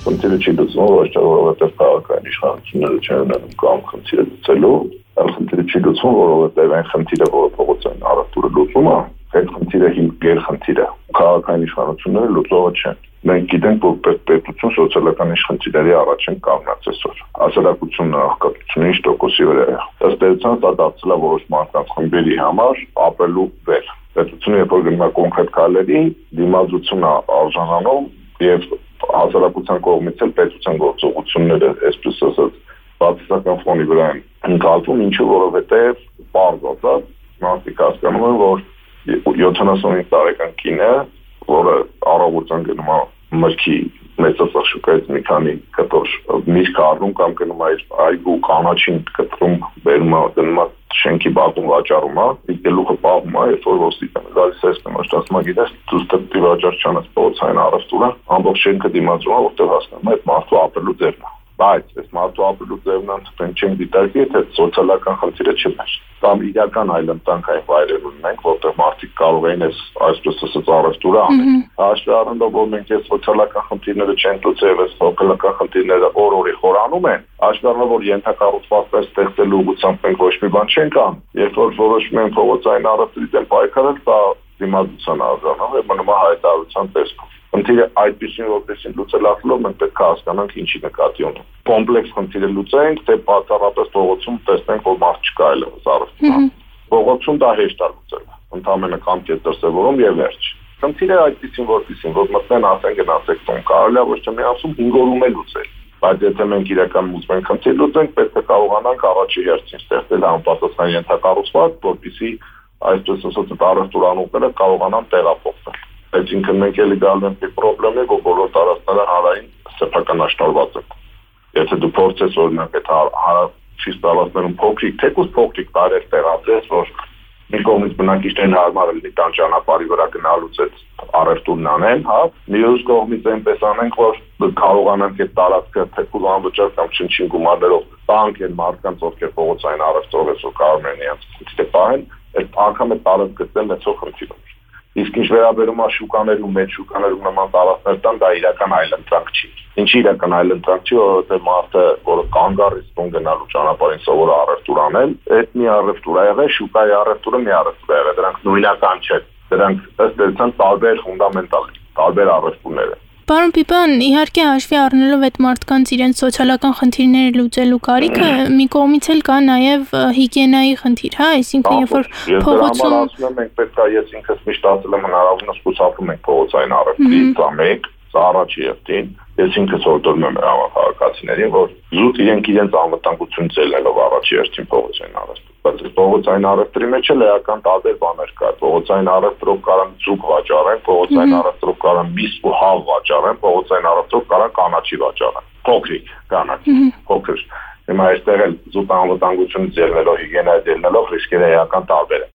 Խնդիրը չի լուծվում ոչ թե որովհետև քաղաքային իշխանությունները չեն ունենում կամ խնդիրը լուծելու, այլ խնդիրը չի լուծվում, որովհետև այն խնդիրը, որը փողոցային առևտուրը լուծում է, այդ խնդիրը գերխնդիր է։ Քաղաքային իշխանությունները լուծողը չեն։ Մենք գիտենք, որ պետություն սոցիալական իշխանությունների առաջ են կանգնած այսօր։ Հասարակությունը աղքատությունը ինչ տոկոսի վրա է։ Ըստ էության դա դարձել է որոշ մարդկանց խմբերի համար ապրելու վեր։ Պետությունը երբ որ գնում է կոնկրետ քայլերի, դիմադրություն է արժանանում եւ հասարակության կողմից էլ պետության գործողությունները, այսպես ասած, բացասական ֆոնի վրա են ընկալվում, ինչու որովհետեւ բարձ ասած մարդիկ հասկանում են, որ 75 տարեկան կինը, որը առավոտյան գնում է մրգի մեծածախ շուկայից մի քանի կտոր միրգ առնում կամ գնում է այգու կանաչին կտրում, բերում է դնում է շենքի բակում վաճառում է, գլուխը պահում է, երբ որ ոստիկանը գալիս է ասում է, ասում է գիտես, դու ստի վաճառ չանես փողոցային առևտուրը, ամբողջ շենքը դիմադրում է, որտեղ հասնում է այդ մարդու ապրելու ձևն է։ Բայց այս մարդու ապրելու ձևն ընդհանրեն չեն դիտարկի, եթե սոցիալական խնդիրը չներ։ Կամ իրական այլընտրանքային վայրեր ունենք, որտեղ մարդիկ կարող են այսպես ասած առևտուրը անել։ Հաշվի առնելով, որ մենք այս սոցիալական խնդիրները չեն լուծել, այս սոցիալական խնդիրները օր-օրի խորանում են, հաշվի առնելով, որ ենթակառուցվածքներ ստեղծելու ուղղությամբ մենք ոչ մի բան չենք անում, երբ որ որոշում են փողոցային առևտրի դեմ պայքարել, դա դիմադրության արժանանում է, մնում է հայտարարության տեսքով։ Խնդիրը այդպեսին որպեսին լուծելակելով մենք պետք է հասկանանք ինչի նկատի ունենք։ Կոմպլեքս խնդիրը լուծենք, թե բացառապես փողոցում տեսնենք, որ մարդ չկա այլևս առևտուրում։ Փողոցում դա հեշտ է լուծել։ Ընդհանրապես կամքետ դրսևորում եւ վերջ։ Խնդիրը այդպեսին որպեսին, որ մտնեն ասեն գնացեք տուն, կարելի է ոչ թե մի ամսում 5 օրում է լուծել։ Բայց եթե մենք իրականում ուզում ենք խնդիր լուծենք, պետք է կարողանանք առաջի հերթին ստեղծել համապատասխան ենթակառուցվածք, որպեսզի այսպես ասած առևտուրանուները կարողանան տեղափոխվել։ Այսինքն մենք էլի գալու ենք մի խնդրի, որ բոլոր տարածքները հանրային սեփականաշնորհված են։ Եթե դու փորձես օրինակ այդ հարավից տարածքներում թեկուզ փոքրիկ տարեր տեղադրես, որ մի կողմից բնակիչներին հարմար լինի տան ճանապարհի վրա գնալուց այդ առևտուրն անեն, հա, մյուս կողմից այնպես անենք, որ կարողանանք այդ տարածքը թեկուզ անվճար կամ չնչին գումարներով տանք են մարդկանց, ովքեր փողոցային առևտրով այսօր կարող են իրենց քիչ պահեն, այդ անգամ այդ տարածք գտնել մեծո խնդիր է։ Իսկ ինչ վերաբերում է շուկաներում, մեծ շուկաներում նման տարածքներ տան, դա իրական այլընտրանք չի։ Ինչի իրական այլընտրանք չի, որովհետև մարդը, որը կանգ առից տուն գնալու ճանապարհին սովոր առևտուր անել, այդ մի առևտուր է եղել, շուկայի առևտուրը մի առևտուր է եղել, դրանք նույնական չեն։ Դրանք ըստ էության տարբեր ֆունդամենտալ, տարբեր առևտուրներ են։ Պարոն Պիպյան, իհարկե հաշվի առնելով այդ մարդկանց իրենց սոցիալական խնդիրները լուծելու կարիքը, մի կողմից էլ կա նաև հիգիենայի խնդիր, հա, այսինքն երբ որ փողոցում ասում եմ, մենք պետք է ես ինքս միշտ ասել եմ հնարավորինս խուսափում ենք փողոցային առևտրից, դա մեկ, սա առաջի հերթին, ես ինքս հորդորում եմ քաղաքացիներին, որ զուտ իրենց անվտանգություն ծելնելով առաջի հերթին փողոցային առևտուր։ Բայց փողոցային առևտրի մեջ էլ էական տարբեր բաներ կա։ Փողոցային առևտրով կարան ձուկ վաճառեն, փողոցային առևտրով կարան միս ու հավ վաճառեն, փողոցային առևտրով կարան կանաչի վաճառեն։ Փոքրիկ կանաչի, փոքր։ Հիմա այստեղ էլ զուտ անվտանգություն ծելնելով, հիգիենայի ծելնելով ռիսկերը էական տարբեր են։